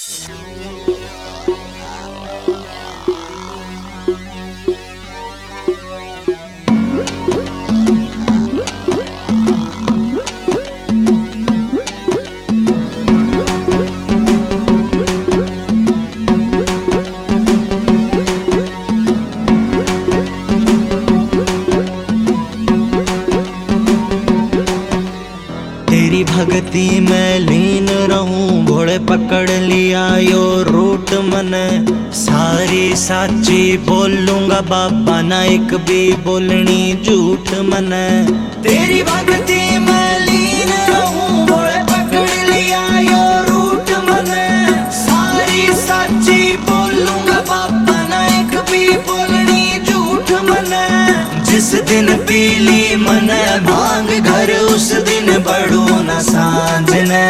तेरी भक्ति में लीन रहूं, भोले पकड़ लिया यो रूट मने। सारी साची बोलूंगा बाबा, ना एक भी बोलनी झूठ मने। तेरी भक्ति में लीन रहूं, भोले पकड़ लिया यो रूट मने। सारी साची बोलूंगा बाबा, ना एक भी बोलनी झूठ मने। जिस दिन पीली मन भांग घर, उस दिन बड़ू न सांझ ने।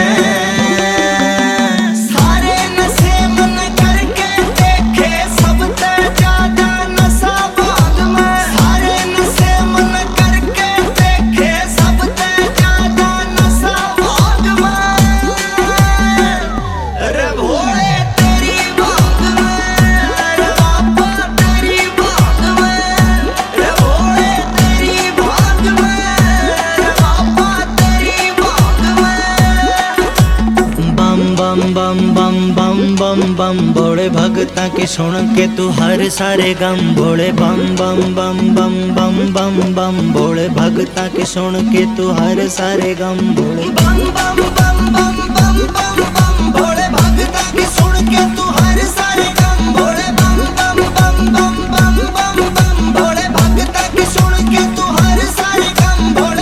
सारे नशे मन करके देखे, सबसे ज्यादा नशा भांग में। सारे नशे मन करके देखे, सबसे ज्यादा नशा भांग में। अरे भोले तेरी भांग में, अरे बाबा तेरी भांग में। अरे भोले तेरी भांग में, अरे बाबा तेरी भांग में। बम बम बम बम बम बम बम भोले भगता के सुन के तू हर सारे गम। भोले बम बम बम बम बम बम बम भोले भगता के सुन के तू हर सारे गम। भोले बम बम बम बम बम बम बम भोले भगता के सुन के तू हर सारे गम। भोले बम बम बम बम बम बम बम भोले भगता के सुन के तू हर सारे गम। भोले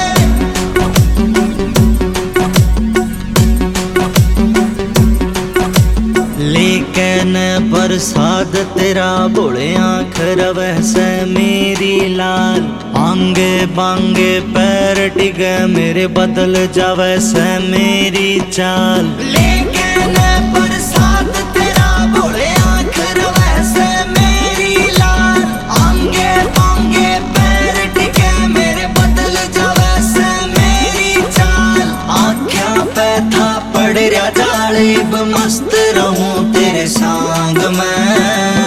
लेकिन प्रसाद तेरा भोले आँख रवै से मेरी लाल। आंगे बांगे पैर टिके मेरे, बदल जावे से मेरी चाल। लेकिन प्रसाद तेरा भोले आँख रवै से मेरी लाल। आंगे बांगे पैर टिके मेरे, बदल जावे से मेरी चाल। आँखों पे था पड़ रहा जालिब, मस्त रहूं तेरे संग में।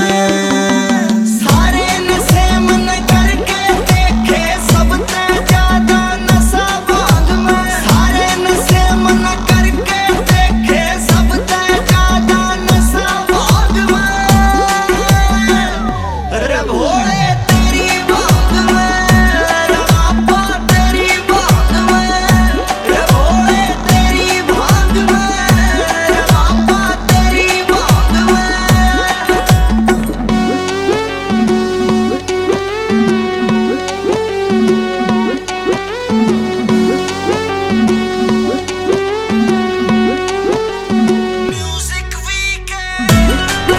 सारे नशे मन करके देखे, सबसे ज्यादा नशा भांग में। सारे नशे मन करके देखे, सबसे ज्यादा नशा भांग में। अरे भोले तेरी भांग में, अरे बाबा तेरी भांग में। अरे भोले तेरी भांग में, अरे बाबा तेरी भांग में। Music Weekend।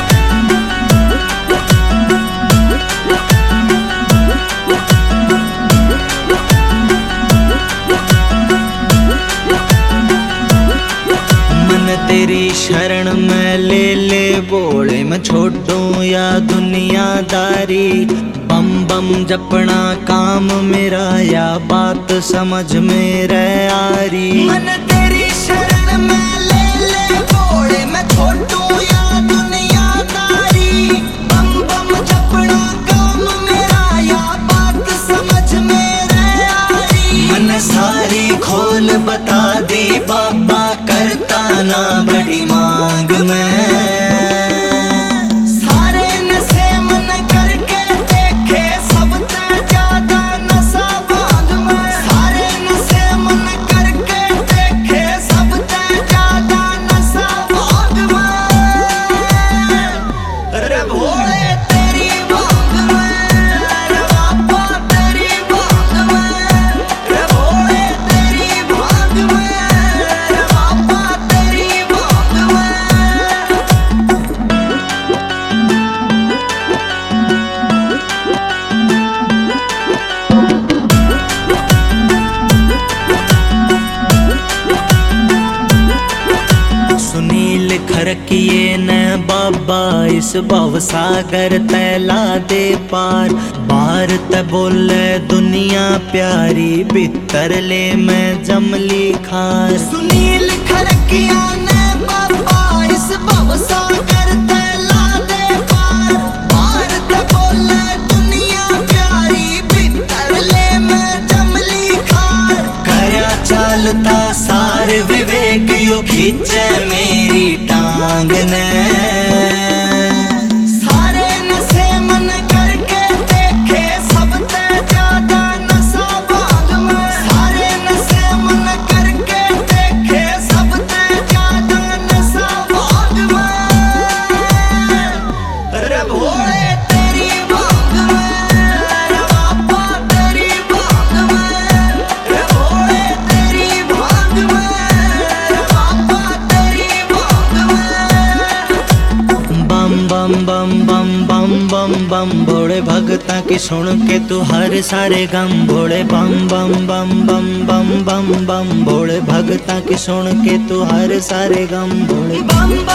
मन तेरी शरण में ले ले भोले, मैं छोड़ूं या दुनियादारी। बम बम जपना काम मेरा, या बात समझ मेरे आ रही। मन तेरी शरण में ले ले भोले, मैं छोड़ूं या दुनियादारी। बम बम जपना काम मेरा, या बात समझ मेरे आ रही। मन सारी खोल बता दी बाबा, करता ना बड़ी मांग में। सारे नशे मन करके देखे, सबसे ज्यादा नशा भांग में। सारे नशे मन करके देखे, सबसे ज्यादा नशा भांग में। अरे भोले तेरी भांग में, अरे बाबा तेरी भांग में। अरे भोले तेरी भांग में, अरे बाबा तेरी भांग में। सुनील खरकिए न बाबा, इस भव सागर तैला दे पार। बार त बोले दुनिया प्यारी, भीतर ले मैं जमली खार। सुनील खरकिया न बाबा, इस भव सागर खींचे मेरी टांग ने। सारे नशे मन करके देखे सबसे ज्यादा नशा भांग में। सारे नशे मन करके देखे सबसे ज्यादा नशा भांग में। रे भोले तेरी भांग में, रे बाबा तेरी भांग में। रे भोले तेरी भांग में, रे बाबा तेरी भांग में। बम बम बम बम बम बम बम भोले भगता की सुन के तू हर सारे गम। भोले बम बम बम बम बम बम बम भोले भगता की सुन के तू हर सारे गम। भोले बम